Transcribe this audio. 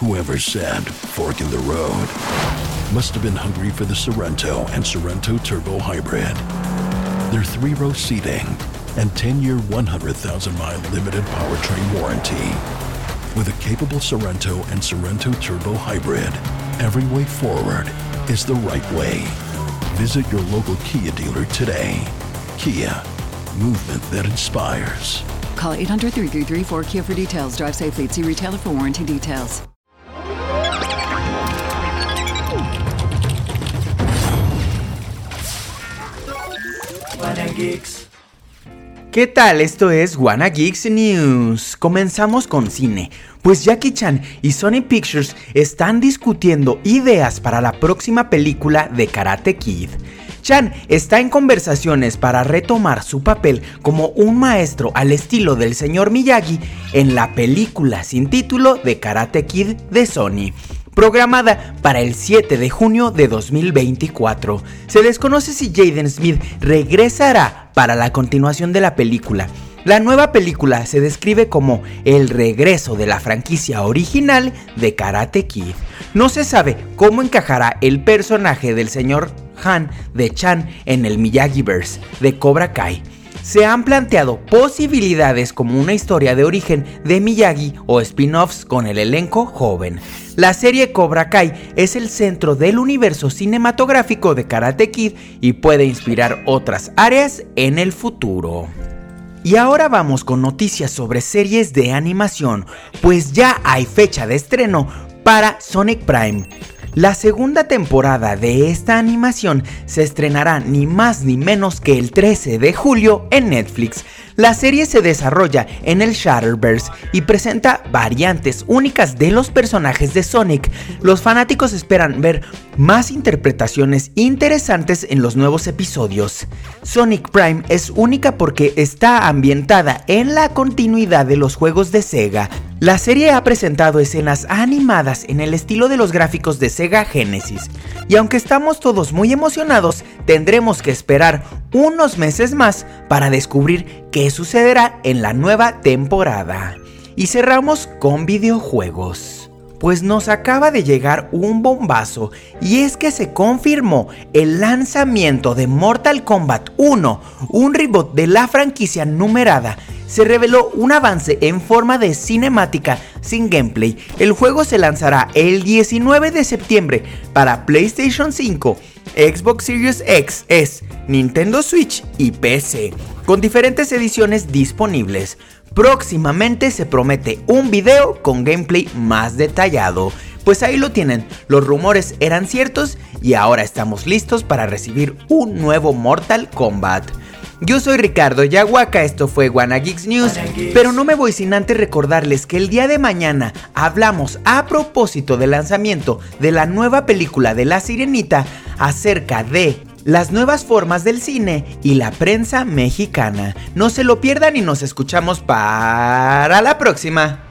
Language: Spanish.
Whoever said fork in the road must have been hungry for the Sorento and Sorento Turbo Hybrid. Their 3-row seating and 10-year, 100,000-mile limited powertrain warranty. With a capable Sorento and Sorento Turbo Hybrid, every way forward is the right way. Visit your local Kia dealer today. Kia, movement that inspires. Call 800-333-4KIA for details. Drive safely. See retailer for warranty details. ¿Qué tal? Esto es Wanna Geeks News. Comenzamos con cine, pues Jackie Chan y Sony Pictures están discutiendo ideas para la próxima película de Karate Kid. Chan está en conversaciones para retomar su papel como un maestro al estilo del señor Miyagi en la película sin título de Karate Kid de Sony, programada para el 7 de junio de 2024. Se desconoce si Jaden Smith regresará para la continuación de la película. La nueva película se describe como el regreso de la franquicia original de Karate Kid. No se sabe cómo encajará el personaje del señor Han de Chan en el Miyagi-verse de Cobra Kai. Se han planteado posibilidades como una historia de origen de Miyagi o spin-offs con el elenco joven. La serie Cobra Kai es el centro del universo cinematográfico de Karate Kid y puede inspirar otras áreas en el futuro. Y ahora vamos con noticias sobre series de animación, pues ya hay fecha de estreno para Sonic Prime. La segunda temporada de esta animación se estrenará ni más ni menos que el 13 de julio en Netflix. La serie se desarrolla en el Shatterverse y presenta variantes únicas de los personajes de Sonic. Los fanáticos esperan ver más interpretaciones interesantes en los nuevos episodios. Sonic Prime es única porque está ambientada en la continuidad de los juegos de Sega. La serie ha presentado escenas animadas en el estilo de los gráficos de Sega Genesis. Y aunque estamos todos muy emocionados, tendremos que esperar unos meses más para descubrir qué sucederá en la nueva temporada. Y cerramos con videojuegos, pues nos acaba de llegar un bombazo, y es que se confirmó el lanzamiento de Mortal Kombat 1, un reboot de la franquicia numerada. Se reveló un avance en forma de cinemática sin gameplay. El juego se lanzará el 19 de septiembre para PlayStation 5, Xbox Series X, Nintendo Switch y PC, con diferentes ediciones disponibles. Próximamente se promete un video con gameplay más detallado. Pues ahí lo tienen, los rumores eran ciertos y ahora estamos listos para recibir un nuevo Mortal Kombat. Yo soy Ricardo Yahuaca, esto fue Wanna Geeks News, pero no me voy sin antes recordarles que el día de mañana hablamos a propósito del lanzamiento de la nueva película de La Sirenita acerca de las nuevas formas del cine y la prensa mexicana. No se lo pierdan y nos escuchamos para la próxima.